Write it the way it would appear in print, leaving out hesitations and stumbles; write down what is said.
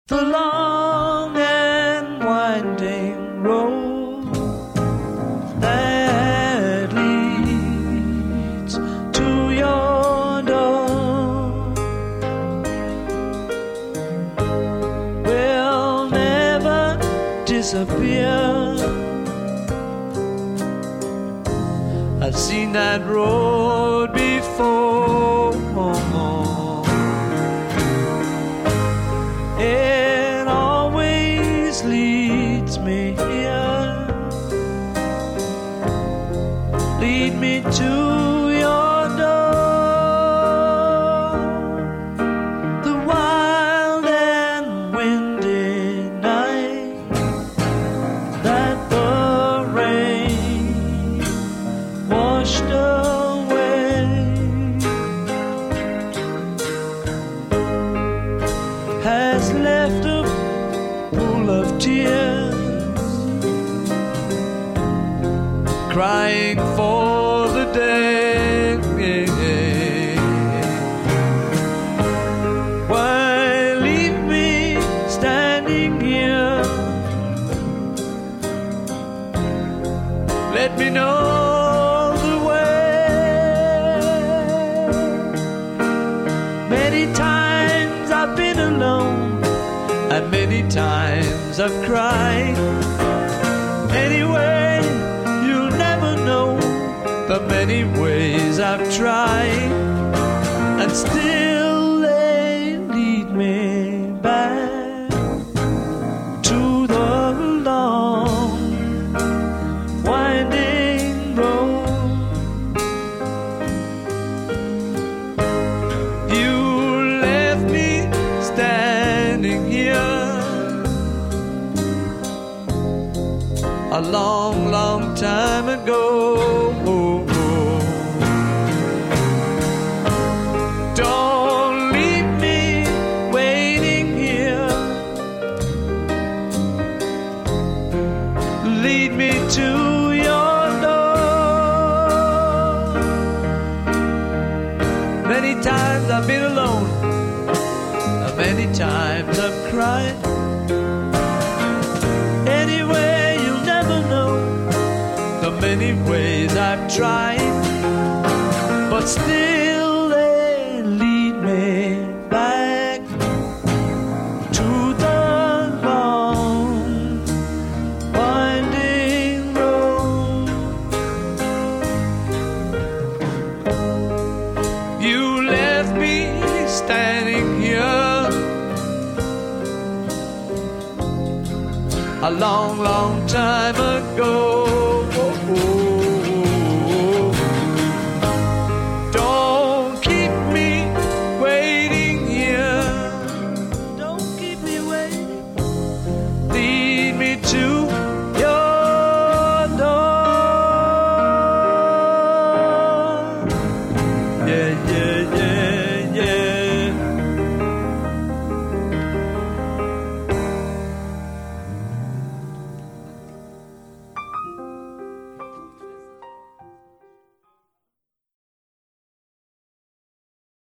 the long and winding road that leads to your door will never disappear. I've seen that road before. It always leads me here. Lead me to your door. The wild and windy night that the rain washed away has left a pool of tears, crying for the day. Why leave me standing here? Let me know the way. Many times I've been alone, and many times I've cried. Anyway, you'll never know the many ways I've tried, and still they lead me back to the long winding road. You left me standing here a long, long time ago. Don't leave me waiting here. Lead me to your door. Many times I've been alone, many times I've cried. Anyway, you'll never know the many ways I've tried, but still they lead me back to the long winding road. You left me standing here a long, long time ago.